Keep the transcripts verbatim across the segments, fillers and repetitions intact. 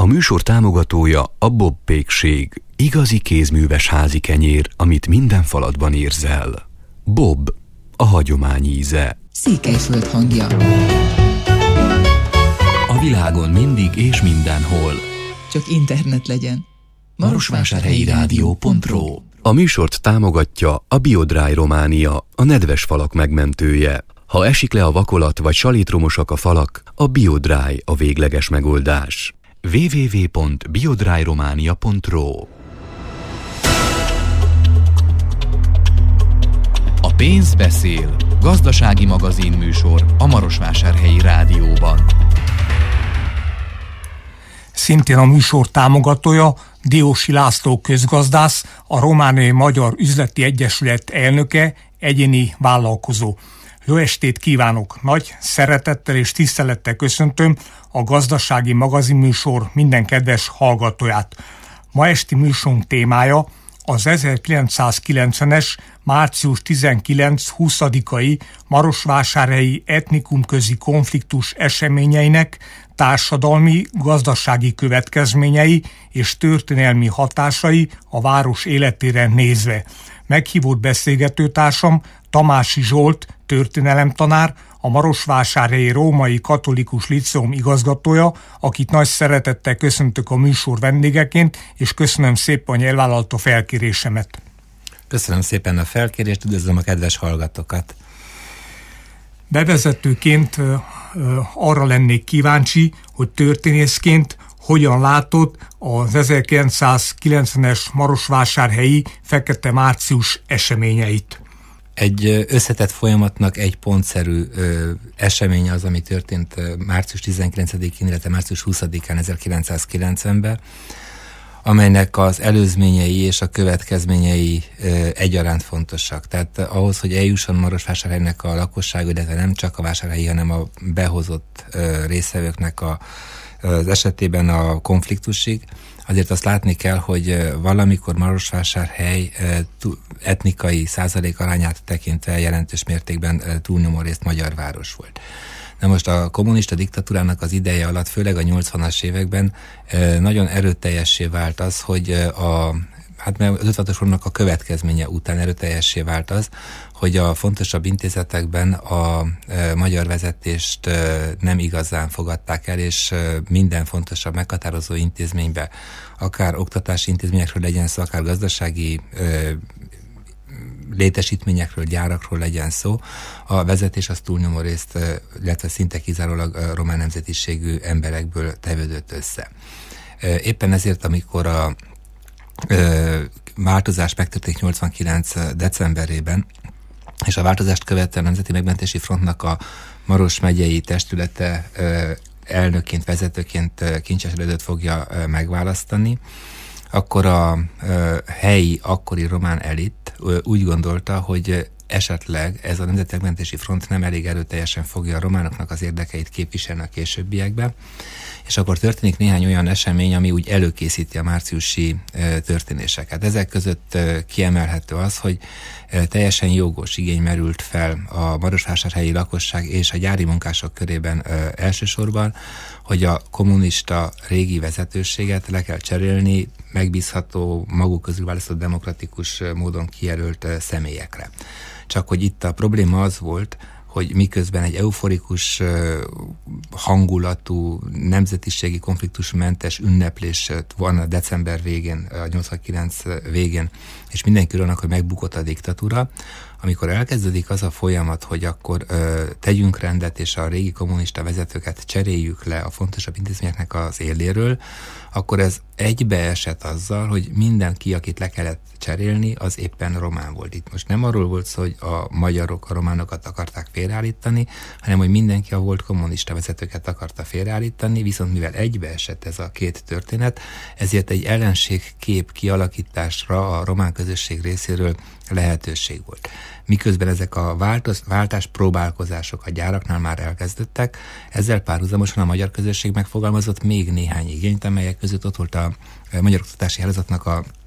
A műsor támogatója a Bob pékség, igazi kézműves házi kenyér, amit minden falatban érzel. Bob, a hagyomány íze. Székelyföld hangja. A világon mindig és mindenhol. Csak internet legyen. marosvásárhelyi rádió pont ro. A műsort támogatja a BioDry Románia, a nedves falak megmentője. Ha esik le a vakolat vagy salitromosak a falak, a BioDry a végleges megoldás. double-u double-u double-u pont biodryromania pont ro. A pénz beszél. Gazdasági magazinműsor a Marosvásárhelyi Rádióban. Szintén a műsor támogatója Diósi László közgazdász, a Romániai Magyar Üzleti Egyesület elnöke, egyéni vállalkozó. Jó estét kívánok! Nagy szeretettel és tisztelettel köszöntöm a gazdasági magazinműsor minden kedves hallgatóját. Ma esti műsorunk témája az ezerkilencszázkilencvenes március tizenkilenc-huszadikai marosvásárhelyi etnikumközi konfliktus eseményeinek társadalmi, gazdasági következményei és történelmi hatásai a város életére nézve. Meghívott beszélgetőtársam Tamási Zsolt, történelemtanár, a Marosvásárhelyi Római Katolikus Líceum igazgatója, akit nagy szeretettel köszöntök a műsor vendégeként, és köszönöm szépen, hogy elvállalta felkérésemet. Köszönöm szépen a felkérést, üdvözlöm a kedves hallgatókat. Bevezetőként arra lennék kíváncsi, hogy történészként hogyan látod az ezerkilencszázkilencvenes marosvásárhelyi Fekete Március eseményeit. Egy összetett folyamatnak egy pontszerű ö, esemény az, ami történt ö, március tizenkilencedikén, illetve március huszadikán ezerkilencszázkilencvenben, amelynek az előzményei és a következményei ö, egyaránt fontosak. Tehát ahhoz, hogy eljusson Marosvásárhelynek a lakosság, illetve nem csak a vásárhelyi, hanem a behozott ö, résztvevőknek a, az esetében a konfliktusig, azért azt látni kell, hogy valamikor Marosvásárhely etnikai százalék arányát tekintve jelentős mértékben túlnyomó részt magyar város volt. Na most a kommunista diktatúrának az ideje alatt, főleg a nyolcvanas években nagyon erőteljessé vált az, hogy a hát mert az ötvenhatos forradalomnak a következménye után erőteljessé vált az, hogy a fontosabb intézetekben a e, magyar vezetést e, nem igazán fogadták el, és e, minden fontosabb meghatározó intézménybe, akár oktatási intézményekről legyen szó, akár gazdasági e, létesítményekről, gyárakról legyen szó, a vezetés az túlnyomó részt, e, illetve szinte kizárólag a román nemzetiségű emberekből tevődött össze. E, éppen ezért, amikor a Ö, változás megtörtént nyolcvankilenc decemberében, és a változást követően a Nemzeti Megmentési Frontnak a Maros megyei testülete ö, elnökként, vezetőként ö, Kincses Erődöt fogja ö, megválasztani, akkor a ö, helyi, akkori román elit ö, úgy gondolta, hogy esetleg ez a Nemzeti Megmentési Front nem elég erőteljesen fogja a románoknak az érdekeit képviselni a későbbiekben, és akkor történik néhány olyan esemény, ami úgy előkészíti a márciusi e, történéseket. Ezek között e, kiemelhető az, hogy e, teljesen jogos igény merült fel a marosvásárhelyi lakosság és a gyári munkások körében e, elsősorban, hogy a kommunista régi vezetőséget le kell cserélni megbízható, maguk közül választott demokratikus módon kijelölt e, személyekre. Csak hogy itt a probléma az volt, hogy miközben egy euforikus hangulatú, nemzetiségi konfliktusmentes ünneplés van a december végén, a nyolcvankilenc végén, és mindenki annak, hogy megbukott a diktatúra, amikor elkezdődik az a folyamat, hogy akkor ö, tegyünk rendet, és a régi kommunista vezetőket cseréljük le a fontosabb intézményeknek az éléről, akkor ez egybeesett azzal, hogy mindenki, akit le kellett cserélni, az éppen román volt. Itt most nem arról volt szó, hogy a magyarok a románokat akarták félreállítani, hanem hogy mindenki a volt kommunista vezetőket akarta félreállítani, viszont mivel egybeesett ez a két történet, ezért egy ellenségkép kialakításra a román közösség részéről lehetőség volt. Miközben ezek a változ, váltás próbálkozások a gyáraknál már elkezdődtek, ezzel párhuzamosan a magyar közösség megfogalmazott még néhány igényt, amelyek között ott volt a Magyar Oktatási Hálózatnak a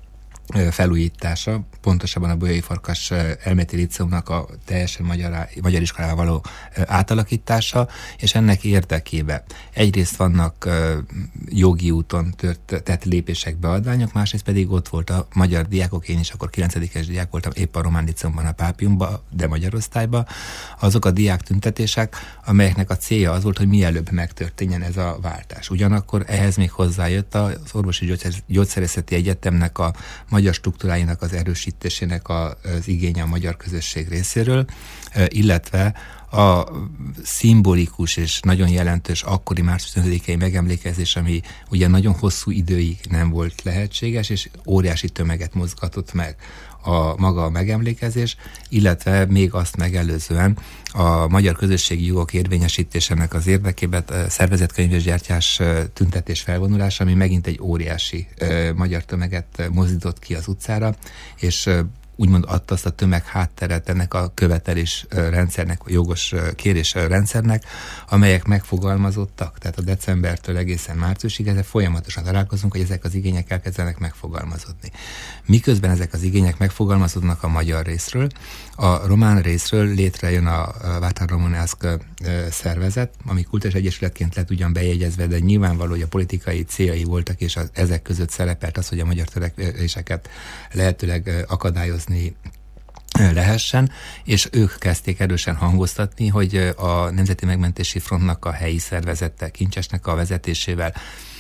felújítása, pontosabban a Bolyai Farkas Elméleti Líceumnak a teljesen magyar, magyar iskolával való átalakítása, és ennek érdekében egyrészt vannak jogi úton tört, tett lépések, beadványok, másrészt pedig ott volt a magyar diákok, én is akkor kilencedikes diák voltam, épp a Román Líceumban, a Pápiumban, de magyar osztályban, azok a diák tüntetések, amelyeknek a célja az volt, hogy mielőbb megtörténjen ez a váltás. Ugyanakkor ehhez még hozzájött az Orvosi Gyógyszerészeti Egyetemnek a magyar struktúráinak az erősítésének az igénye a magyar közösség részéről, illetve a szimbolikus és nagyon jelentős akkori március ötödikei megemlékezés, ami ugye nagyon hosszú időig nem volt lehetséges, és óriási tömeget mozgatott meg a maga a megemlékezés, illetve még azt megelőzően a magyar közösségi jogok érvényesítésének az érdekében szervezett könyvesgyártyás tüntetés felvonulás, ami megint egy óriási magyar tömeget mozdított ki az utcára, és úgymond adta azt a tömeg hátteret ennek a követelés rendszernek, a jogos kérés rendszernek, amelyek megfogalmazottak, tehát a decembertől egészen márciusig, ezzel folyamatosan találkozunk, hogy ezek az igények elkezdenek megfogalmazódni. Miközben ezek az igények megfogalmazódnak a magyar részről, a román részről létrejön a Vátar Romanesque szervezet, ami kultúrás egyesületként lett ugyan bejegyezve, de nyilvánvaló, hogy a politikai céljai voltak, és az, ezek között szerepelt az, hogy a magyar törekvéseket lehetőleg akadályozni lehessen, és ők kezdték erősen hangoztatni, hogy a Nemzeti Megmentési Frontnak a helyi szervezete, Kincsesnek a vezetésével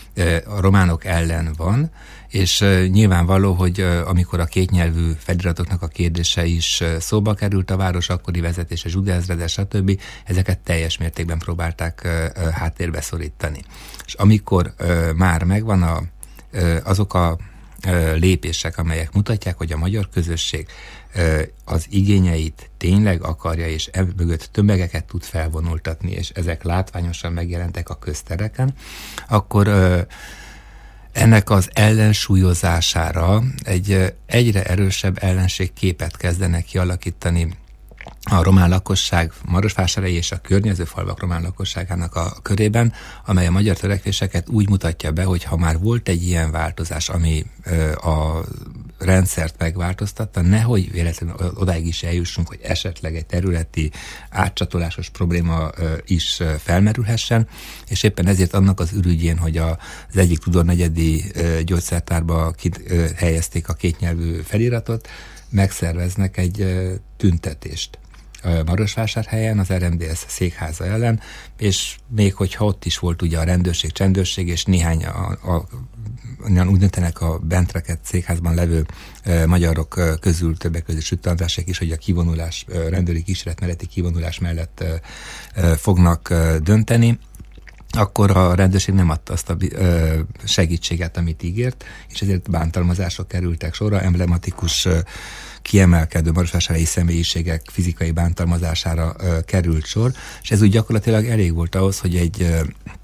a románok ellen van, és nyilvánvaló, hogy amikor a kétnyelvű feliratoknak a kérdése is szóba került, a város akkori vezetése, Zsude ezredes, stb. Ezeket teljes mértékben próbálták háttérbe szorítani. És amikor már megvan a, azok a lépések, amelyek mutatják, hogy a magyar közösség az igényeit tényleg akarja, és ebből mögött tömegeket tud felvonultatni, és ezek látványosan megjelentek a köztereken, akkor ennek az ellensúlyozására egy egyre erősebb ellenségképet kezdenek kialakítani a román lakosság, Marosvásárhelyi és a környező falvak román lakosságának a körében, amely a magyar törekvéseket úgy mutatja be, hogy ha már volt egy ilyen változás, ami ö, a rendszert megváltoztatta, nehogy véletlenül odáig is eljussunk, hogy esetleg egy területi átcsatolásos probléma ö, is ö, felmerülhessen, és éppen ezért annak az ürügyén, hogy a, az egyik tudornegyedi ö, gyógyszertárba kit, ö, helyezték a kétnyelvű feliratot, megszerveznek egy ö, tüntetést Marosvásárhelyen, az er em dé es székháza ellen, és még hogyha ott is volt ugye a rendőrség, csendőrség, és néhány a, a, úgy döntenek a bentreket székházban levő e, magyarok e, közül, többek között Sütt Andrásék is, hogy a kivonulás, e, rendőri kísérlet melletti kivonulás mellett e, e, fognak e, dönteni, akkor a rendőrség nem adta azt a e, segítséget, amit ígért, és ezért bántalmazások kerültek sorra, emblematikus e, kiemelkedő marosvásárhelyi személyiségek fizikai bántalmazására ö, került sor, és ez úgy gyakorlatilag elég volt ahhoz, hogy egy ö,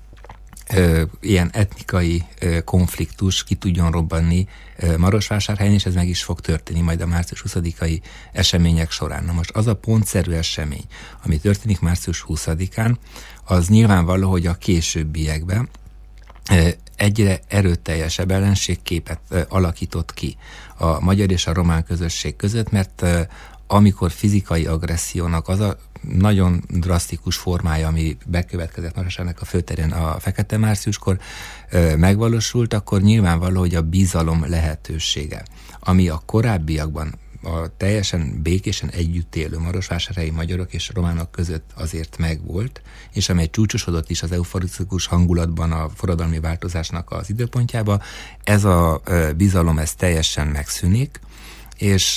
ö, ilyen etnikai ö, konfliktus ki tudjon robbanni ö, Marosvásárhelyen, és ez meg is fog történni majd a március huszadikai események során. Na most az a pontszerű esemény, ami történik március huszadikán, az nyilvánvaló, hogy a későbbiekben ö, egyre erőteljesebb ellenségképet ö, alakított ki a magyar és a román közösség között, mert uh, amikor fizikai agressziónak az a nagyon drasztikus formája, ami bekövetkezett Marosvásárnak a főterén a Fekete Márciuskor uh, megvalósult, akkor nyilvánvaló, hogy a bizalom lehetősége, ami a korábbiakban a teljesen békésen együtt élő marosvásárhelyi magyarok és románok között azért megvolt, és amely csúcsosodott is az euforikus hangulatban a forradalmi változásnak az időpontjába, ez a bizalom, ez teljesen megszűnik, és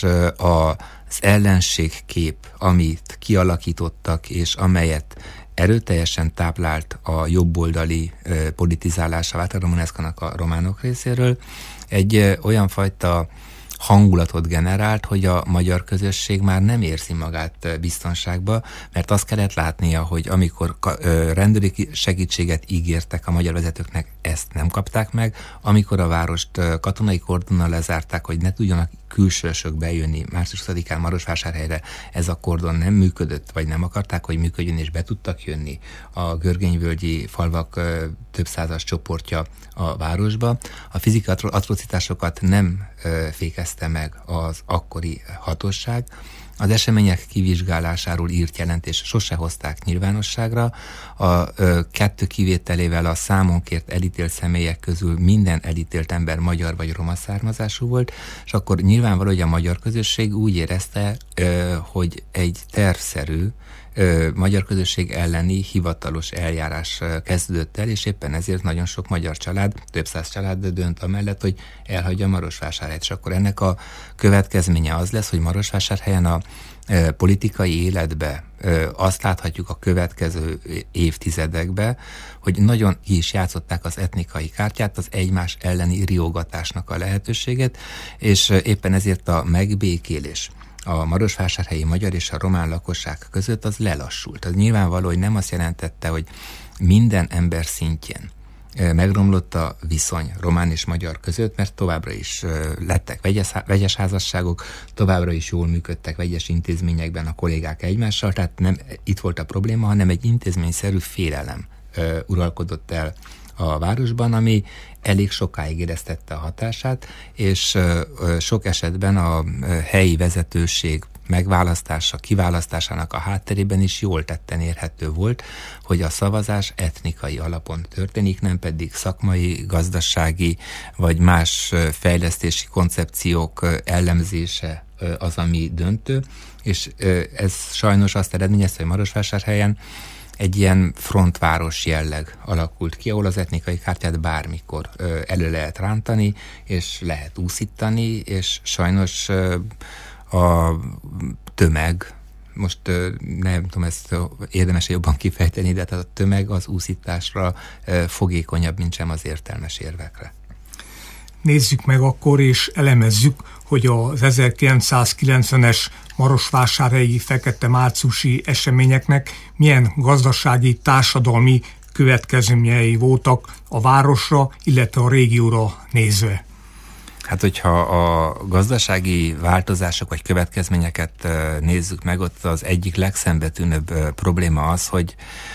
az ellenségkép, amit kialakítottak, és amelyet erőteljesen táplált a jobboldali politizálása Vátar Romanesque-nak a románok részéről, egy olyan fajta hangulatot generált, hogy a magyar közösség már nem érzi magát biztonságba, mert azt kellett látnia, hogy amikor rendőri segítséget ígértek a magyar vezetőknek, ezt nem kapták meg, amikor a várost katonai kordonnal lezárták, hogy ne tudjanak külsősök bejönni március huszadikán Marosvásárhelyre, ez a kordon nem működött, vagy nem akarták, hogy működjön, és be tudtak jönni a görgényvölgyi falvak több százas csoportja a városba. A fizikai atrocitásokat nem fékezte meg az akkori hatóság. Az események kivizsgálásáról írt jelentést sose hozták nyilvánosságra. A ö, kettő kivételével a számonkért elítélt személyek közül minden elítélt ember magyar vagy roma származású volt, és akkor nyilvánvaló, hogy a magyar közösség úgy érezte, ö, hogy egy tervszerű ö, magyar közösség elleni hivatalos eljárás kezdődött el, és éppen ezért nagyon sok magyar család, több száz család dönt amellett, hogy elhagyja Marosvásárhelyet. És akkor ennek a következménye az lesz, hogy Marosvásárhelyen a e, politikai életbe e, azt láthatjuk a következő évtizedekbe, hogy nagyon ki is játszották az etnikai kártyát, az egymás elleni riogatásnak a lehetőséget, és éppen ezért a megbékélés a marosvásárhelyi magyar és a román lakosság között az lelassult. Az nyilvánvaló, hogy nem azt jelentette, hogy minden ember szintjén megromlott a viszony román és magyar között, mert továbbra is lettek vegyes, vegyes házasságok, továbbra is jól működtek vegyes intézményekben a kollégák egymással, tehát nem itt volt a probléma, hanem egy intézményszerű félelem uralkodott el a városban, ami elég sokáig éreztette a hatását, és sok esetben a helyi vezetőség megválasztása, kiválasztásának a hátterében is jól tetten érhető volt, hogy a szavazás etnikai alapon történik, nem pedig szakmai, gazdasági vagy más fejlesztési koncepciók elemzése az, ami döntő, és ez sajnos azt eredményezte, hogy Marosvásárhelyen egy ilyen frontváros jelleg alakult ki, ahol az etnikai kártyát bármikor ö, elő lehet rántani, és lehet úszítani, és sajnos ö, a tömeg, most ö, nem tudom, ezt érdemes jobban kifejteni, de a tömeg az úszításra ö, fogékonyabb, mint sem az értelmes érvekre. Nézzük meg akkor, és elemezzük, hogy az ezerkilencszázkilencvenes marosvásárhelyi fekete márciusi eseményeknek milyen gazdasági, társadalmi következményei voltak a városra, illetve a régióra nézve. Hát, hogyha a gazdasági változások vagy következményeket nézzük meg, ott az egyik legszembetűnőbb probléma az, hogy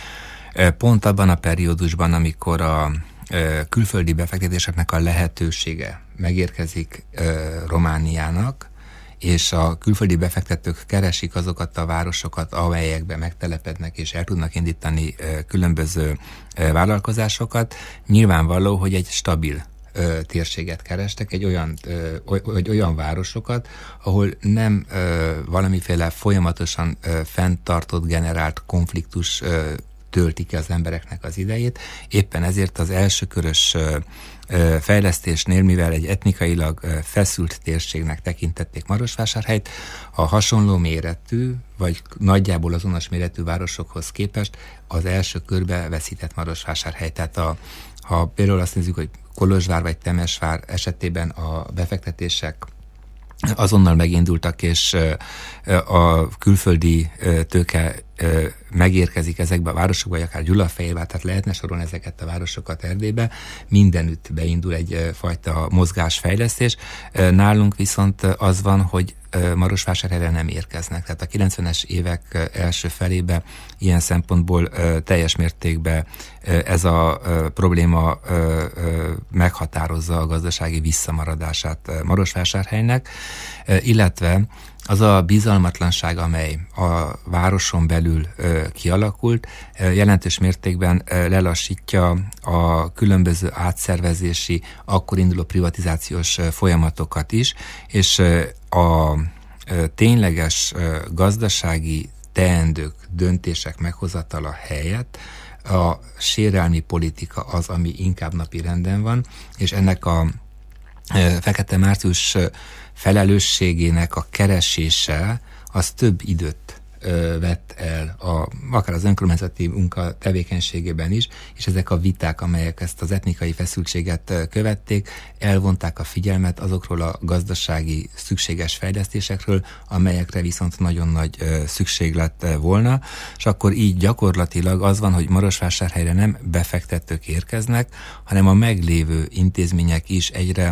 pont abban a periódusban, amikor a külföldi befektetéseknek a lehetősége megérkezik Romániának, és a külföldi befektetők keresik azokat a városokat, amelyekben megtelepednek és el tudnak indítani különböző vállalkozásokat, nyilvánvaló, hogy egy stabil térséget kerestek, egy olyan, egy olyan városokat, ahol nem valamiféle folyamatosan fenntartott, generált konfliktus tölti ki az embereknek az idejét. Éppen ezért az elsőkörös fejlesztésnél, mivel egy etnikailag feszült térségnek tekintették Marosvásárhelyt, a hasonló méretű, vagy nagyjából azonos méretű városokhoz képest az első körbe veszített Marosvásárhely. Tehát a, ha például azt nézzük, hogy Kolozsvár vagy Temesvár esetében a befektetések azonnal megindultak, és a külföldi tőke megérkezik ezekbe a városokba, vagy akár Gyulafehérvár, tehát lehetne sorolni ezeket a városokat Erdélybe, mindenütt beindul egyfajta mozgásfejlesztés. Nálunk viszont az van, hogy Marosvásárhelyre nem érkeznek. Tehát a kilencvenes évek első felébe ilyen szempontból teljes mértékben ez a probléma meghatározza a gazdasági visszamaradását Marosvásárhelynek, illetve az a bizalmatlanság, amely a városon belül ö, kialakult, ö, jelentős mértékben ö, lelassítja a különböző átszervezési, akkor induló privatizációs ö, folyamatokat is, és ö, a ö, tényleges ö, gazdasági teendők, döntések meghozatala helyett a sérelmi politika az, ami inkább napi renden van, és ennek a ö, fekete március ö, felelősségének a keresése az több időt ö, vett el, a, akár az önkormányzati munka tevékenységében is, és ezek a viták, amelyek ezt az etnikai feszültséget ö, követték, elvonták a figyelmet azokról a gazdasági szükséges fejlesztésekről, amelyekre viszont nagyon nagy ö, szükség lett ö, volna, és akkor így gyakorlatilag az van, hogy Marosvásárhelyre nem befektetők érkeznek, hanem a meglévő intézmények is egyre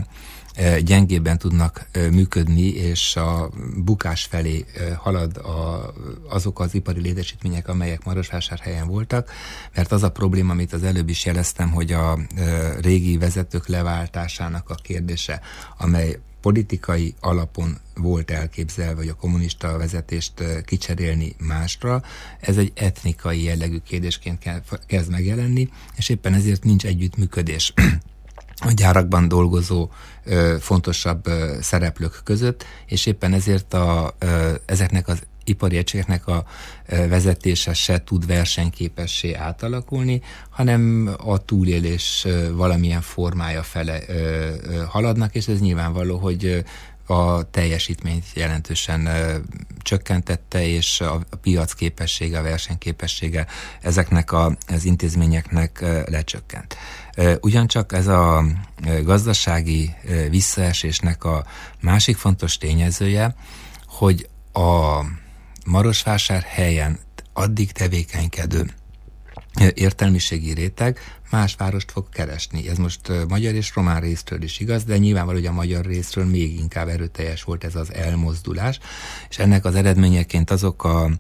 gyengébben tudnak működni, és a bukás felé halad a, azok az ipari létesítmények, amelyek Marosvásárhelyen voltak, mert az a probléma, amit az előbb is jeleztem, hogy a régi vezetők leváltásának a kérdése, amely politikai alapon volt elképzelve, hogy a kommunista vezetést kicserélni másra, ez egy etnikai jellegű kérdésként kezd megjelenni, és éppen ezért nincs együttműködés a gyárakban dolgozó ö, fontosabb ö, szereplők között, és éppen ezért a, ö, ezeknek az ipari egységeknek a ö, vezetése se tud versenyképessé átalakulni, hanem a túlélés ö, valamilyen formája fele ö, ö, haladnak, és ez nyilvánvaló, hogy ö, a teljesítményt jelentősen ö, csökkentette, és a, a piac képessége, a versenyképessége ezeknek a, az intézményeknek ö, lecsökkent. Ugyancsak ez a gazdasági visszaesésnek a másik fontos tényezője, hogy a Marosvásárhelyen addig tevékenykedő értelmiségi réteg más várost fog keresni. Ez most magyar és román részről is igaz, de nyilvánvaló, hogy a magyar részről még inkább erőteljes volt ez az elmozdulás, és ennek az eredményeként azok a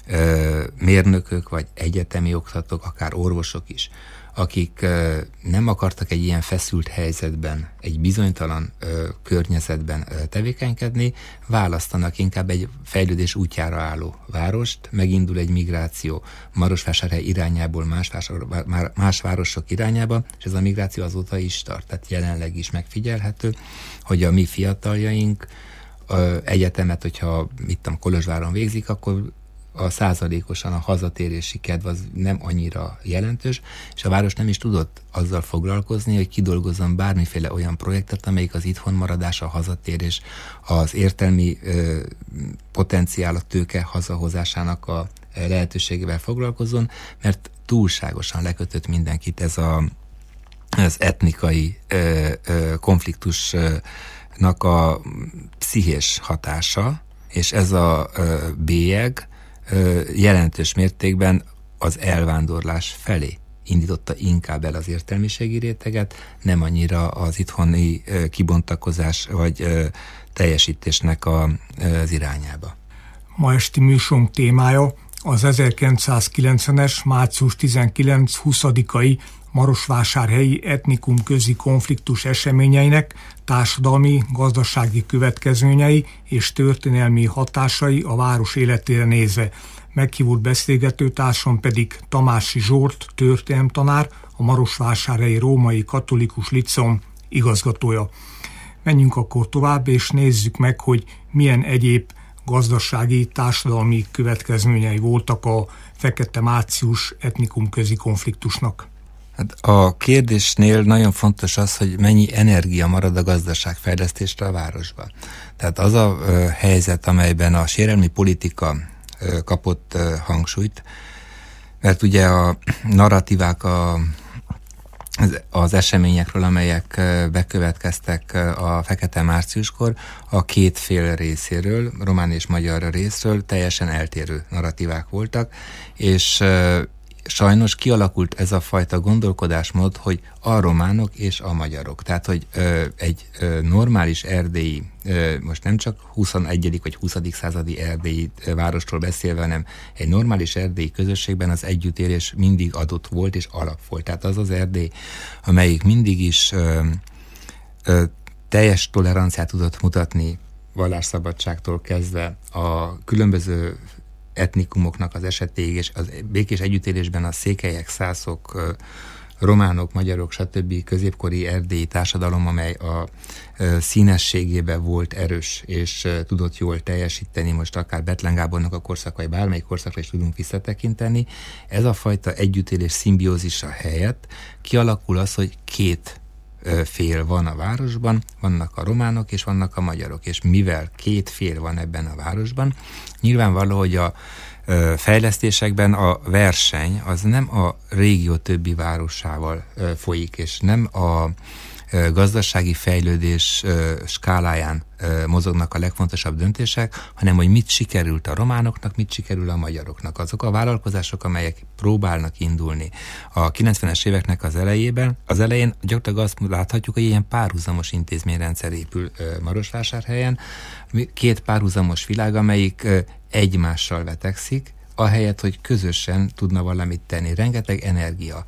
ö, mérnökök, vagy egyetemi oktatók, akár orvosok is, akik nem akartak egy ilyen feszült helyzetben, egy bizonytalan ö, környezetben ö, tevékenykedni, választanak inkább egy fejlődés útjára álló várost, megindul egy migráció Marosvásárhely irányából más, vásár, más városok irányába, és ez a migráció azóta is tart, tehát jelenleg is megfigyelhető, hogy a mi fiataljaink ö, egyetemet, hogyha itt a Kolozsváron végzik, akkor a százalékosan a hazatérési kedv az nem annyira jelentős, és a város nem is tudott azzal foglalkozni, hogy kidolgozzon bármiféle olyan projektet, amelyik az itthon maradás, a hazatérés, az értelmi ö, potenciál, a tőke hazahozásának a lehetőségével foglalkozzon, mert túlságosan lekötött mindenkit ez a, az etnikai ö, ö, konfliktusnak a pszichés hatása, és ez a ö, bélyeg jelentős mértékben az elvándorlás felé indította inkább el az értelmiségi réteget, nem annyira az itthoni kibontakozás vagy teljesítésnek a, az irányába. Ma esti műsorunk témája az ezerkilencszázkilencvenes. március tizenkilenc-huszadikai marosvásárhelyi etnikum közi konfliktus eseményeinek társadalmi, gazdasági következményei és történelmi hatásai a város életére nézve. Meghívott beszélgetőtársam pedig Tamási Zsolt, történelemtanár, a Marosvásárhelyi Római Katolikus Líceum igazgatója. Menjünk akkor tovább, és nézzük meg, hogy milyen egyéb gazdasági, társadalmi következményei voltak a Fekete Március etnikum közi konfliktusnak. Hát a kérdésnél nagyon fontos az, hogy mennyi energia marad a gazdaságfejlesztésre a városban. Tehát az a ö, helyzet, amelyben a sérelmi politika ö, kapott ö, hangsúlyt, mert ugye a narratívák a, az, az eseményekről, amelyek ö, bekövetkeztek ö, a Fekete Márciuskor, a két fél részéről, román és magyar részről teljesen eltérő narratívák voltak, és ö, sajnos kialakult ez a fajta gondolkodásmód, hogy a románok és a magyarok. Tehát, hogy ö, egy ö, normális erdélyi, ö, most nem csak huszonegyedik vagy huszadik századi erdélyi városról beszélve, hanem egy normális erdélyi közösségben az együttélés mindig adott volt és alap volt. Tehát az az Erdély, amelyik mindig is ö, ö, teljes toleranciát tudott mutatni, vallásszabadságtól kezdve a különböző etnikumoknak az esetéig, és az békés együttélésben a székelyek, szászok, románok, magyarok, stb. Középkori erdélyi társadalom, amely a színességében volt erős, és tudott jól teljesíteni, most akár Bethlen Gábornak a korszak, vagy bármelyik korszakra is tudunk visszatekinteni. Ez a fajta együttélés szimbiózisa helyett kialakul az, hogy két fél van a városban, vannak a románok és vannak a magyarok, és mivel két fél van ebben a városban, nyilvánvaló, hogy a fejlesztésekben a verseny az nem a régió többi városával folyik, és nem a gazdasági fejlődés skáláján mozognak a legfontosabb döntések, hanem hogy mit sikerült a románoknak, mit sikerül a magyaroknak. Azok a vállalkozások, amelyek próbálnak indulni a kilencvenes éveknek az elejében, az elején gyakorlatilag azt láthatjuk, hogy ilyen párhuzamos intézményrendszer épül Marosvásárhelyen, két párhuzamos világ, amelyik egymással vetekszik, ahelyett, hogy közösen tudna valamit tenni. Rengeteg energia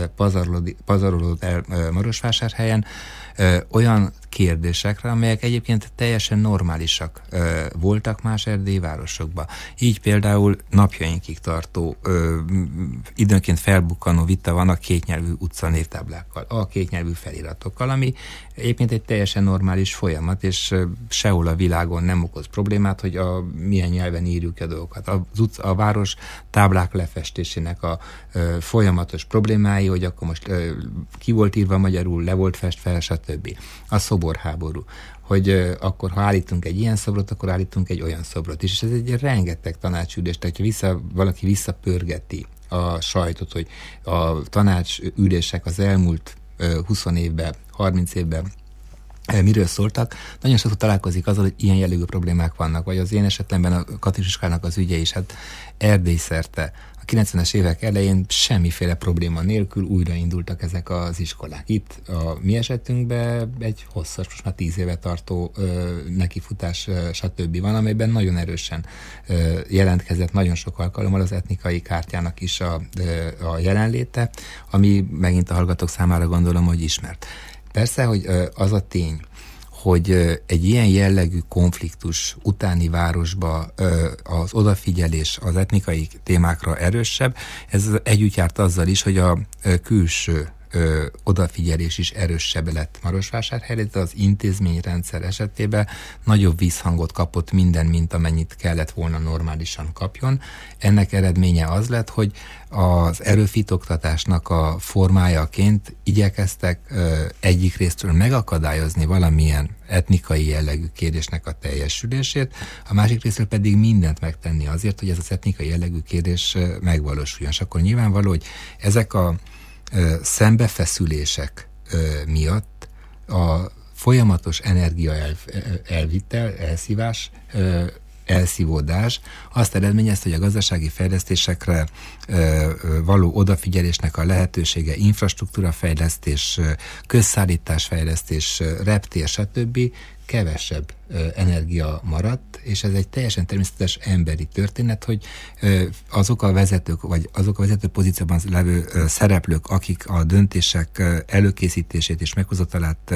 pazarolódott el Marosvásárhelyen olyan kérdésekre, amelyek egyébként teljesen normálisak voltak más erdélyi városokban. Így például napjainkig tartó, időnként felbukkanó vita van a kétnyelvű utcanévtáblákkal, a kétnyelvű feliratokkal, ami egyébként egy teljesen normális folyamat, és sehol a világon nem okoz problémát, hogy a milyen nyelven írjuk a dolgokat. A, a város táblák lefestésének a ö, folyamatos problémái, hogy akkor most ö, ki volt írva magyarul, le volt festve, stb. A szoborháború, hogy ö, akkor ha állítunk egy ilyen szobrot, akkor állítunk egy olyan szobrot is, és ez egy rengeteg tanácsülés, tehát ha vissza, valaki visszapörgeti a sajtot, hogy a tanácsülések az elmúlt ö, húsz évben, harminc évben miről szóltak, nagyon sokszor találkozik azzal, hogy ilyen jellegű problémák vannak, vagy az én esetlemben a katolikuskának az ügye is, hát Erdély szerte a kilencvenes évek elején semmiféle probléma nélkül újraindultak ezek az iskolák. Itt a mi esetünkben egy hosszas, most már tíz éve tartó ö, nekifutás, ö, stb. Van, amelyben nagyon erősen ö, jelentkezett nagyon sok alkalommal az etnikai kártyának is a, ö, a jelenléte, ami megint a hallgatók számára gondolom, hogy ismert. Persze, hogy az a tény, hogy egy ilyen jellegű konfliktus utáni városba az odafigyelés az etnikai témákra erősebb, ez együtt járt azzal is, hogy a külső Ö, odafigyelés is erősebb lett Marosvásárhelyre, de az intézményrendszer esetében nagyobb vízhangot kapott minden, mint amennyit kellett volna normálisan kapjon. Ennek eredménye az lett, hogy az erőfitoktatásnak a formájaként igyekeztek ö, egyik részről megakadályozni valamilyen etnikai jellegű kérdésnek a teljesülését, a másik részről pedig mindent megtenni azért, hogy ez az etnikai jellegű kérdés megvalósuljon. És akkor nyilvánvaló, hogy ezek a szembefeszülések miatt a folyamatos energia el, elvitel, elszívás, elszívódás azt eredményezte, hogy a gazdasági fejlesztésekre való odafigyelésnek a lehetősége, infrastruktúrafejlesztés, közszállításfejlesztés, reptér, stb. Kevesebb energia maradt, és ez egy teljesen természetes emberi történet, hogy azok a vezetők, vagy azok a vezető pozícióban levő szereplők, akik a döntések előkészítését és meghozatalát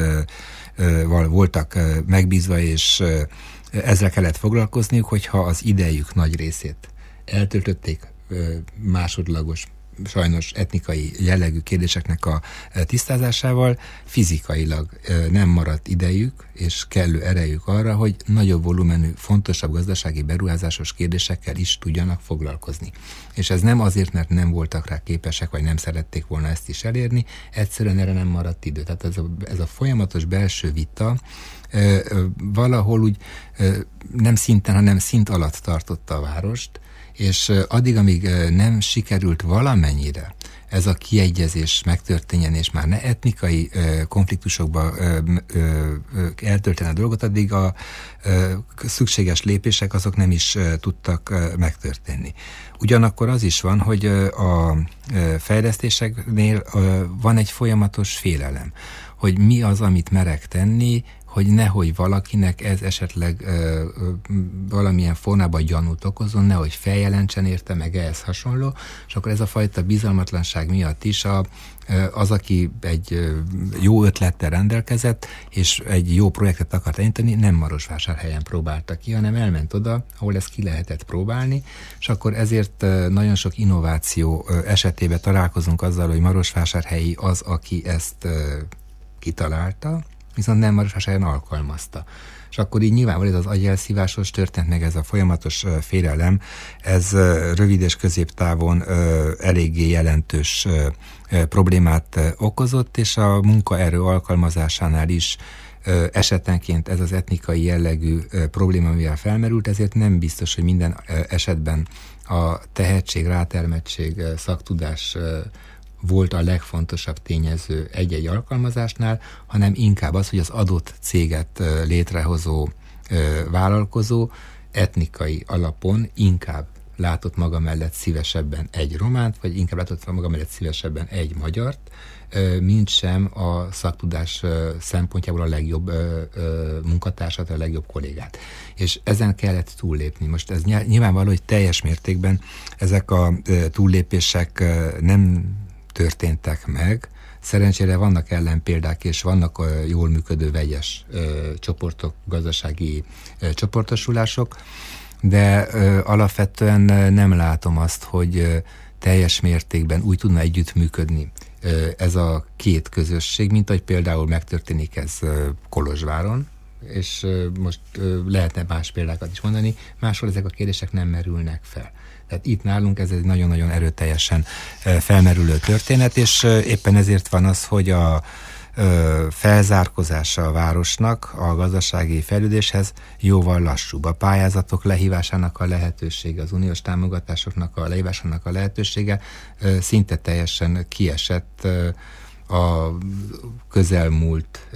voltak megbízva, és ezzel kellett foglalkozniuk, hogyha az idejük nagy részét eltöltötték másodlagos, sajnos etnikai jellegű kérdéseknek a tisztázásával, fizikailag nem maradt idejük és kellő erejük arra, hogy nagyobb volumenű, fontosabb gazdasági beruházásos kérdésekkel is tudjanak foglalkozni. És ez nem azért, mert nem voltak rá képesek, vagy nem szerették volna ezt is elérni, egyszerűen erre nem maradt idő. Tehát ez a, ez a folyamatos belső vita valahol úgy nem szinten, hanem szint alatt tartotta a várost, és addig, amíg nem sikerült valamennyire ez a kiegyezés megtörténjen, és már ne etnikai konfliktusokba eltölteni a dolgot, addig a szükséges lépések azok nem is tudtak megtörténni. Ugyanakkor az is van, hogy a fejlesztéseknél van egy folyamatos félelem, hogy mi az, amit merek tenni, hogy nehogy valakinek ez esetleg ö, ö, valamilyen formában gyanút okozon, nehogy feljelentsen érte, meg ehhez hasonló, és akkor ez a fajta bizalmatlanság miatt is a, az, aki egy jó ötlettel rendelkezett, és egy jó projektet akart elindítani, nem Marosvásárhelyen próbálta ki, hanem elment oda, ahol ezt ki lehetett próbálni, és akkor ezért nagyon sok innováció esetében találkozunk azzal, hogy Marosvásárhelyi az, aki ezt kitalálta, viszont nem Marosvásárhelyen alkalmazta. És akkor így nyilvánvaló, ez az agyelszívásos történt meg, ez a folyamatos félelem, ez rövid és középtávon eléggé jelentős problémát okozott, és a munkaerő alkalmazásánál is esetenként ez az etnikai jellegű probléma, mivel felmerült, ezért nem biztos, hogy minden esetben a tehetség, rátermettség, szaktudás volt a legfontosabb tényező egy-egy alkalmazásnál, hanem inkább az, hogy az adott céget létrehozó vállalkozó etnikai alapon inkább látott maga mellett szívesebben egy románt, vagy inkább látott maga mellett szívesebben egy magyart, mint sem a szaktudás szempontjából a legjobb munkatársat, a legjobb kollégát. És ezen kellett túllépni. Most ez nyilvánvaló, hogy teljes mértékben ezek a túllépések nem történtek meg. Szerencsére vannak ellenpéldák, és vannak jól működő vegyes csoportok, gazdasági csoportosulások, de ö, alapvetően nem látom azt, hogy ö, teljes mértékben úgy tudna együttműködni ö, ez a két közösség, mint ahogy például megtörténik ez ö, Kolozsváron, és ö, most ö, lehetne más példákat is mondani, máshol ezek a kérdések nem merülnek fel. Tehát itt nálunk ez egy nagyon-nagyon erőteljesen ö, felmerülő történet, és ö, éppen ezért van az, hogy a felzárkózása a városnak a gazdasági fejlődéshez jóval lassúbb. A pályázatok lehívásának a lehetősége, az uniós támogatásoknak a lehívásának a lehetősége szinte teljesen kiesett a közelmúlt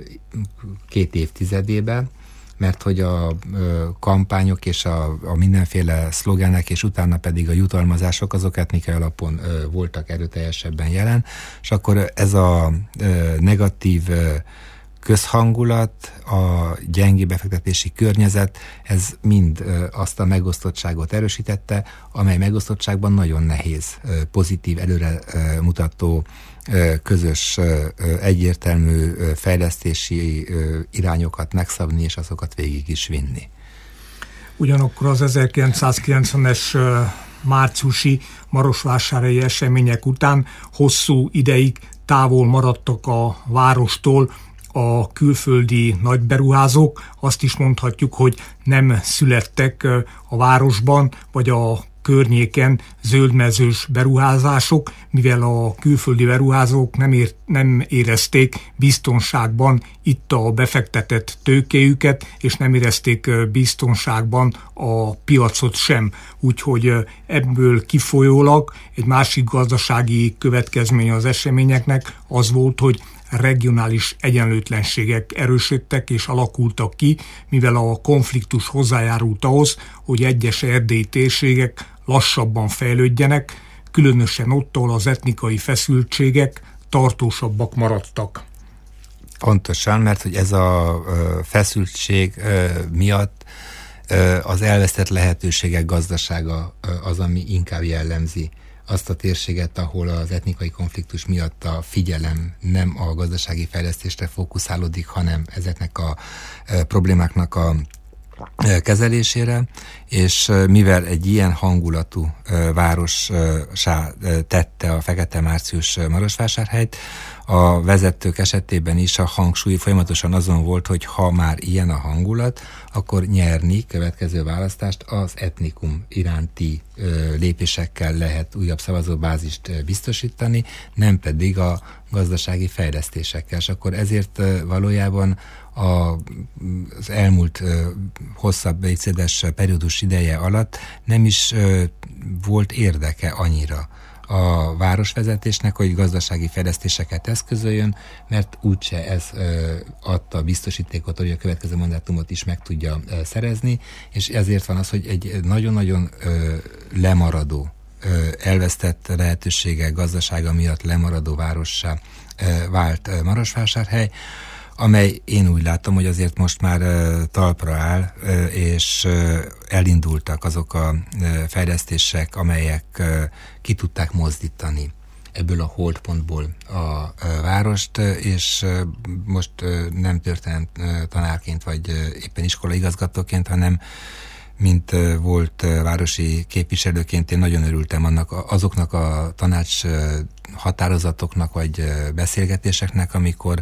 két évtizedében, mert hogy a ö, kampányok és a, a mindenféle szlogenek, és utána pedig a jutalmazások, azok etnikai alapon ö, voltak erőteljesebben jelen, és akkor ez a ö, negatív ö, közhangulat, a gyengé befektetési környezet, ez mind ö, azt a megosztottságot erősítette, amely megosztottságban nagyon nehéz ö, pozitív, előre ö, mutató közös, egyértelmű fejlesztési irányokat megszabni, és azokat végig is vinni. Ugyanakkor az ezerkilencszázkilencvenes márciusi marosvásárhelyi események után hosszú ideig távol maradtak a várostól a külföldi nagyberuházók. Azt is mondhatjuk, hogy nem születtek a városban, vagy a környéken zöldmezős beruházások, mivel a külföldi beruházók nem, ér, nem érezték biztonságban itt a befektetett tőkéjüket, és nem érezték biztonságban a piacot sem. Úgyhogy ebből kifolyólag egy másik gazdasági következménye az eseményeknek az volt, hogy regionális egyenlőtlenségek erősödtek és alakultak ki, mivel a konfliktus hozzájárult ahhoz, hogy egyes erdélyi térségek lassabban fejlődjenek, különösen ott, ahol az etnikai feszültségek tartósabbak maradtak. Pontosan, mert hogy ez a feszültség miatt az elvesztett lehetőségek gazdasága az, ami inkább jellemzi azt a térséget, ahol az etnikai konfliktus miatt a figyelem nem a gazdasági fejlesztésre fókuszálódik, hanem ezeknek a problémáknak a kezelésére, és mivel egy ilyen hangulatú várossá tette a Fekete Március Marosvásárhelyt, a vezetők esetében is a hangsúly folyamatosan azon volt, hogy ha már ilyen a hangulat, akkor nyerni következő választást az etnikum iránti lépésekkel lehet újabb szavazóbázist biztosítani, nem pedig a gazdasági fejlesztésekkel. És akkor ezért valójában a, az elmúlt ö, hosszabb évtizedes periódus ideje alatt nem is ö, volt érdeke annyira a városvezetésnek, hogy gazdasági fejlesztéseket eszközöljön, mert úgyse ez ö, adta biztosítékot, hogy a következő mandátumot is meg tudja ö, szerezni, és ezért van az, hogy egy nagyon-nagyon ö, lemaradó, ö, elvesztett lehetősége gazdasága miatt lemaradó várossá ö, vált ö, Marosvásárhely, amely én úgy látom, hogy azért most már uh, talpra áll, uh, és uh, elindultak azok a uh, fejlesztések, amelyek uh, ki tudták mozdítani ebből a holdpontból a uh, várost, uh, és uh, most uh, nem történt uh, tanárként, vagy uh, éppen iskolaigazgatóként, hanem mint uh, volt uh, városi képviselőként én nagyon örültem annak, azoknak a tanács uh, határozatoknak, vagy uh, beszélgetéseknek, amikor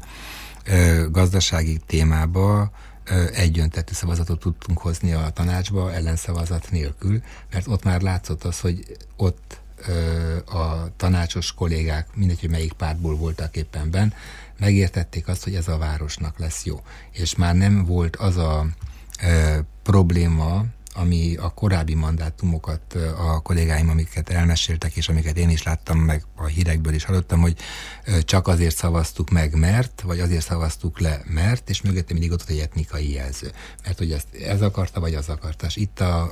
gazdasági témába egyöntetű szavazatot tudtunk hozni a tanácsba ellenszavazat nélkül, mert ott már látszott az, hogy ott a tanácsos kollégák, mindegy, hogy melyik pártból voltak éppen benn, megértették azt, hogy ez a városnak lesz jó. És már nem volt az a probléma ami a korábbi mandátumokat a kollégáim, amiket elmeséltek, és amiket én is láttam, meg a hírekből is hallottam, hogy csak azért szavaztuk meg, mert, vagy azért szavaztuk le, mert, és mögötte mindig ott egy etnikai jelző. Mert hogy ezt ez akarta, vagy az akarta. És itt a,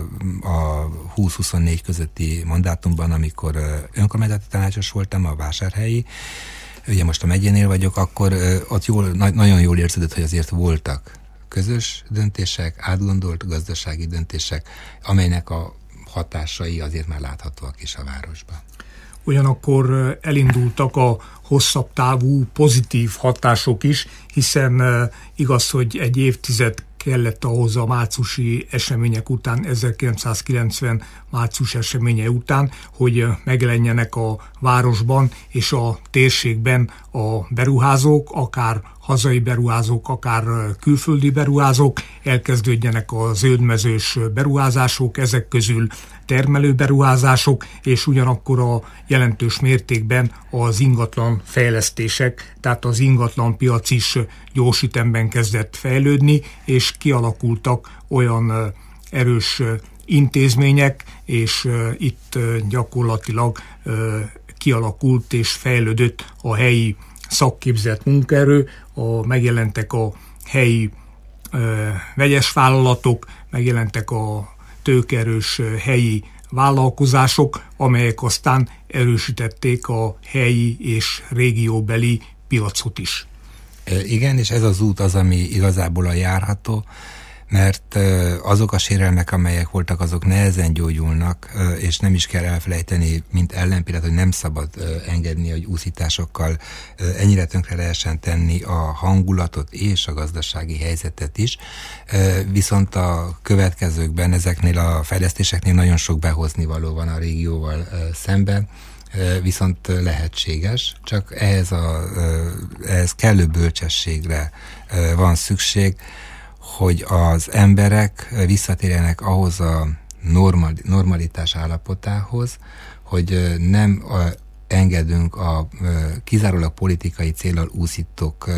a húsz-huszonnégy közötti mandátumban, amikor önkormányzati tanácsos voltam, a vásárhelyi, ugye most a megyénél vagyok, akkor ott jól, nagyon jól érződött, hogy azért voltak közös döntések, átgondolt gazdasági döntések, amelynek a hatásai azért már láthatóak is a városban. Ugyanakkor elindultak a hosszabb távú pozitív hatások is, hiszen igaz, hogy egy évtized kellett ahhoz a márciusi események után, ezerkilencszázkilencven március eseménye után, hogy megjelenjenek a városban és a térségben a beruházók, akár hazai beruházók, akár külföldi beruházók, elkezdődjenek a zöldmezős beruházások, ezek közül termelő beruházások, és ugyanakkor a jelentős mértékben az ingatlan fejlesztések, tehát az ingatlan piac is gyors ütemben kezdett fejlődni, és kialakultak olyan erős intézmények, és itt gyakorlatilag kialakult és fejlődött a helyi szakképzett munkaerő, a, megjelentek a helyi ö, vegyes vállalatok, megjelentek a tőkerős helyi vállalkozások, amelyek aztán erősítették a helyi és régióbeli piacot is. Igen, és ez az út az, ami igazából a járható, mert azok a sérelmek, amelyek voltak, azok nehezen gyógyulnak, és nem is kell elfelejteni, mint ellenpéldát, hogy nem szabad engedni, hogy úszításokkal ennyire tönkre lehessen tenni a hangulatot és a gazdasági helyzetet is, viszont a következőkben ezeknél a fejlesztéseknél nagyon sok behozni való van a régióval szemben, viszont lehetséges, csak ehhez, a, ehhez kellő bölcsességre van szükség, hogy az emberek visszatérjenek ahhoz a normal, normalitás állapotához, hogy nem a, engedünk a kizárólag politikai céllal úszítók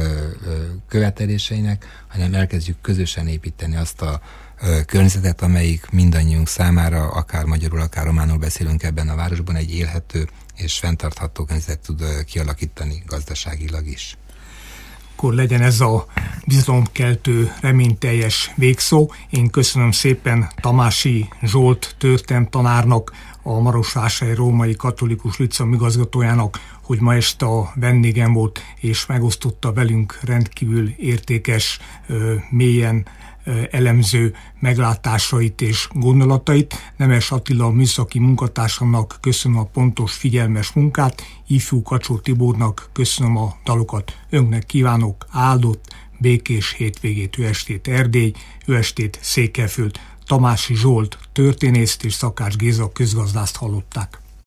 követeléseinek, hanem elkezdjük közösen építeni azt a környezetet, amelyik mindannyiunk számára, akár magyarul, akár románul beszélünk ebben a városban, egy élhető és fenntartható környezetet tud kialakítani gazdaságilag is. Akkor legyen ez a bizalomkeltő, reményteljes végszó. Én köszönöm szépen Tamási Zsolt történelemtanárnak, a Marosvásárhelyi Római Katolikus Líceum igazgatójának, hogy ma este a vendégem volt, és megosztotta velünk rendkívül értékes, mélyen elemző meglátásait és gondolatait. Nemes Attila műszaki munkatársamnak köszönöm a pontos, figyelmes munkát, Ifjú Kacsó Tibornak köszönöm a dalokat. Önnek kívánok áldott, békés hétvégét, jó estét Erdély, jó estét Székelyföld. Tamási Zsolt történészt és Szakács Géza közgazdászt hallották.